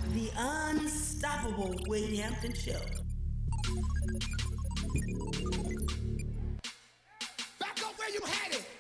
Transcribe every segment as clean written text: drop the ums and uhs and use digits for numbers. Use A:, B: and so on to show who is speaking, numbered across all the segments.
A: The unstoppable Wade Hampton Show.
B: Back up where you had it.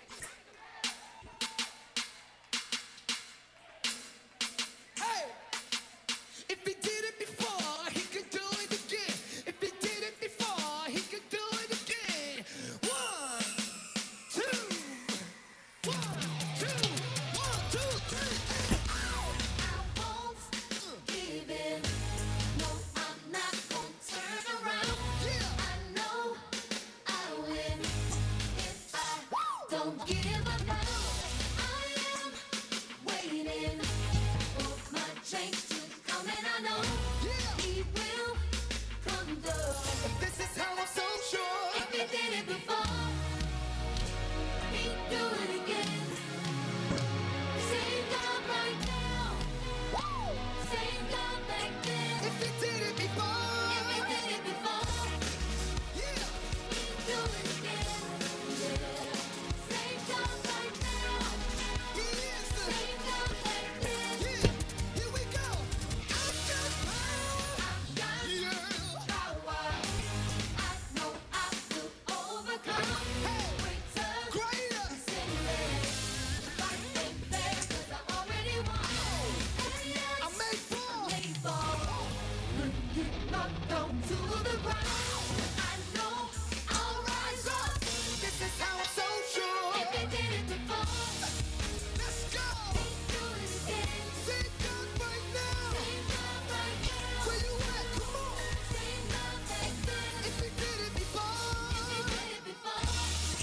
B: Hey, if he did it before, he could do it again. If he did it before, he could do it again. One, two, one, two, one, two, three.
C: I won't give in. No, I'm not gonna turn around.
B: Yeah.
C: I know I win if I don't give up now. I am waiting for my change to come, and I know he will come through.
B: This is how I'm so sure.
C: If he did it before, he'd do it again. Same God right now, same God back then.
B: If he did it before,
C: If he did it before,
B: yeah.
C: he'd do it again. Yeah. Same God right now,
B: He is the,
C: same God back then.
B: yeah. Here we go. I've got power.
C: I've got
B: Yeah.
C: power. I know I will overcome. Greater
B: Greater.
C: is in me. Fight ain't fair 'cause I already won. And yes,
B: I made four.
C: made fall. Get knocked down to the ground. I know I'll rise up.
B: This is how I'm so sure.
C: If they did it before,
B: Let's go.
C: do it again.
B: Sing God right now.
C: Same God right now,
B: Where you at? Come on.
C: same God back then.
B: If he did it before,
C: They did it before,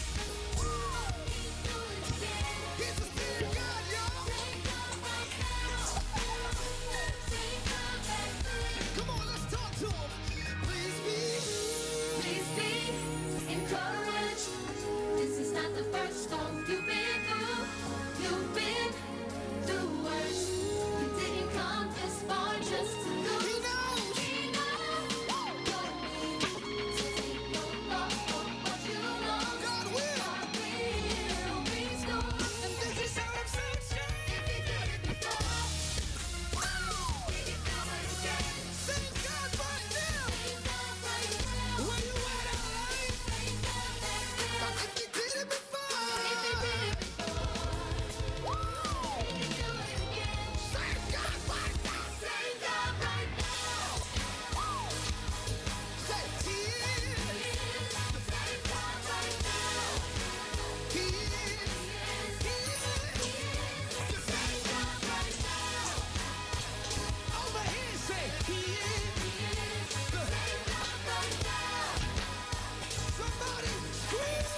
C: do it again.
B: he's the same God, y'all.
C: Same God right now, same God back then.
B: Come on, let's talk to him. Please be.
C: Please be encouraged. This is not the first storm you've been through. You've been through worse. You didn't come this far just to lose.
B: He knows.
C: He knows your needs. So take no thought for what you lost.
B: God will.
C: God will restore.
B: And this is how I'm so sure.
C: If he did it before, he can do it again.
B: Sing God right now.
C: Same God right now,
B: Where you at, LA?
C: same God back then.
B: If he did it before,
C: If he did it before, he can do it again.
B: sing God right now.
C: Same God right now,
B: Say, he is.
C: same God right now,
B: He is. He is.
C: same God right now,
B: Over here, say, he is.
C: same God right now.
B: Somebody scream.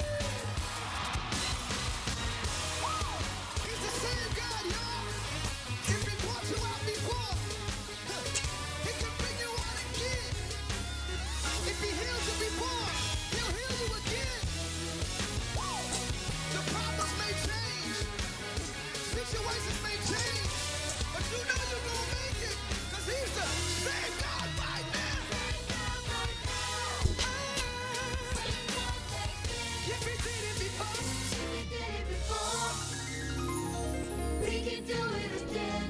B: He's the same God, y'all. If he brought you out before, he can bring you out again. If he healed you before, he'll heal you again. The problems may change, situations may change, but you know you're gonna make it, 'cause he's the same God right now.
C: Same God right now, same God back then.
B: If he did it before,
C: If he did it before, he can do it again.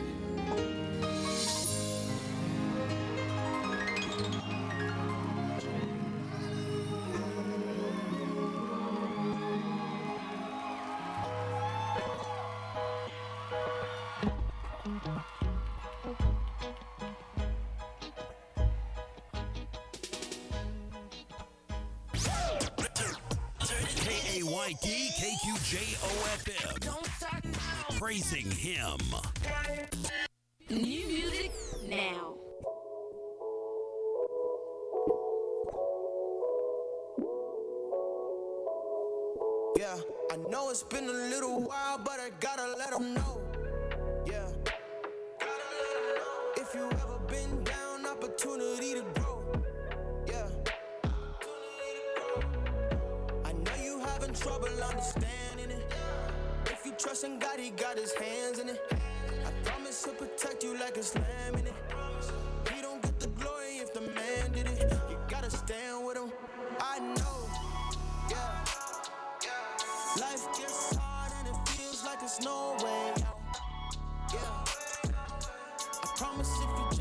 D: KAYT KQJOFM.
A: Don't start now.
D: Praising him.
E: New music now.
F: Yeah, I know it's been a little while, but I gotta let them know. Yeah, gotta let 'em know. If you ever been down, opportunity to grow. Yeah, opportunity to grow. I know you having trouble understanding it. If you trust in God, He got His hands in it. I promise He'll protect you like it's lamb in it. He don't get the glory if the man did it. You gotta stand with Him. I know. Yeah. Life gets hard and it feels like it's no way out. Yeah. I promise if you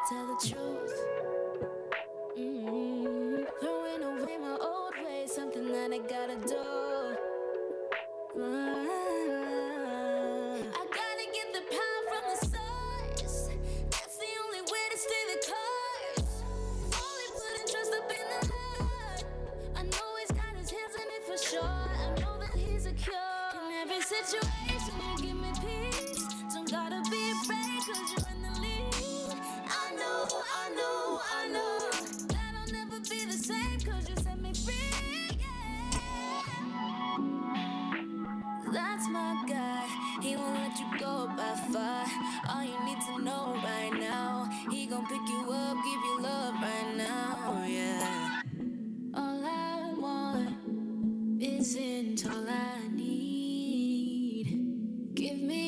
C: tell the truth. Throwing away my old ways, something that I gotta do. I gotta get the power from the source. That's the only way to stay the course. Only putting trust up in the Lord. I know He's got His hands in it for sure. I know that He's a cure. In every situation, You give me peace. Don't gotta be afraid, 'cause You're in the lead. I know that I'll never be the same, 'cause You set me free, yeah. That's my guy, He won't let you go by far. All you need to know right now, He gon' pick you up, give you love right now, yeah. All I want isn't all I need. Give me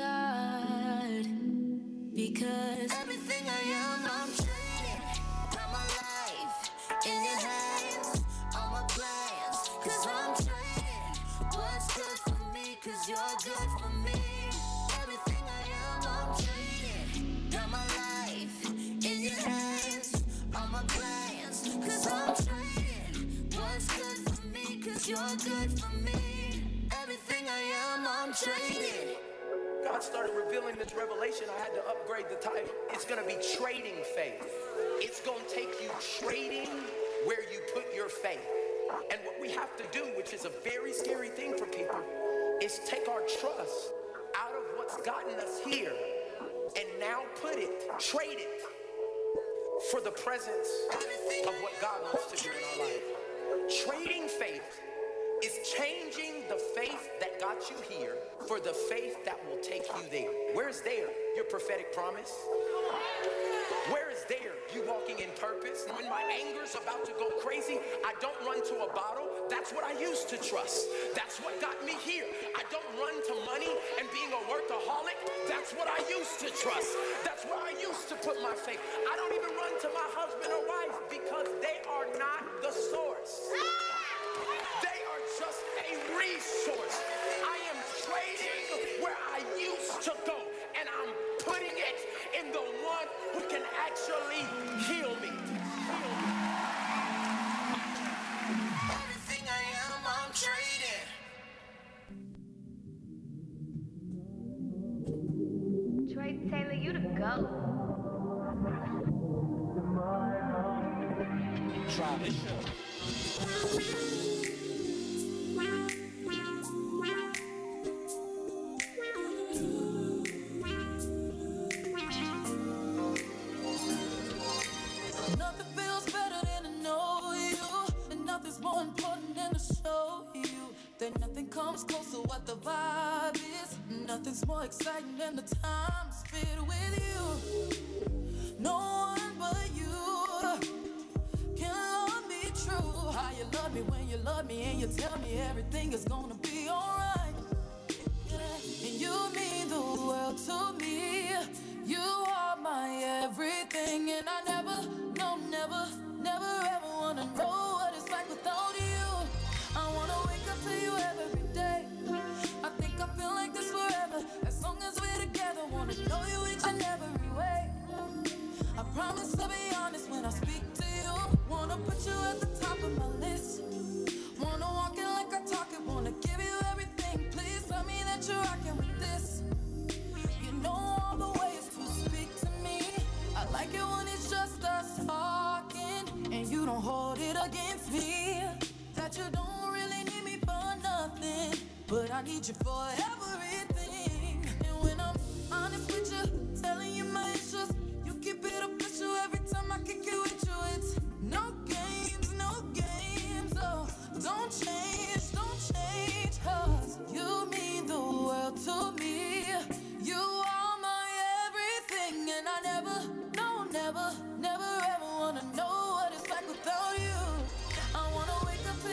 C: God, because everything I am, I'm trading. Got my life in Your hands, all my plans, 'cause I'm trading what's good for me, 'cause You're good for me. Everything I am, I'm trading. Got my life in Your hands, all my plans, 'cause I'm trading what's good for me, 'cause You're good for me. Everything I am, I'm trading.
E: God started revealing this revelation. I had to upgrade the title. It's going to be trading faith. It's going to take you trading where you put your faith. And what we have to do, which is a very scary thing for people, is take our trust out of what's gotten us here and now trade it for the presence of what God wants to do in our life. Trading faith is changing the faith that got you here for the faith that will take you there. Where's there? Your prophetic promise. Where is there? You walking in purpose. When my anger's about to go crazy, I don't run to a bottle. That's what I used to trust. That's what got me here. I don't run to money and being a workaholic. That's what I used to trust. That's where I used to put my faith. I don't even run to my husband or wife because they are not the source. They are just a resource. I am trading where I used to go, and I'm putting it in the one who can actually heal me.
F: Everything I am, I'm trading.
G: Troy Taylor, you the GOAT.
E: Try this show.
H: Nothing feels better than to know you, and nothing's more important than to show you that nothing comes close to what the vibe is. Nothing's more exciting than the time spent with you. No one but you can love me true. How you love me when you love me and you tell me everything is gonna be alright. And you mean the world to me. You are my everything, and I never ever wanna know what it's like without you. I wanna wake up to you every day. I think I feel like this forever, as long as we're together. Wanna know you each and every way. I promise to be honest when I speak to you. Wanna put you at the top of my list. Wanna walk it like I talk it. Wanna give you everything. Please tell me that you're rocking with this. You know all the ways to speak to me. I like it when it's just us talking, and you don't hold it against me. That you don't really need me for nothing, but I need you forever.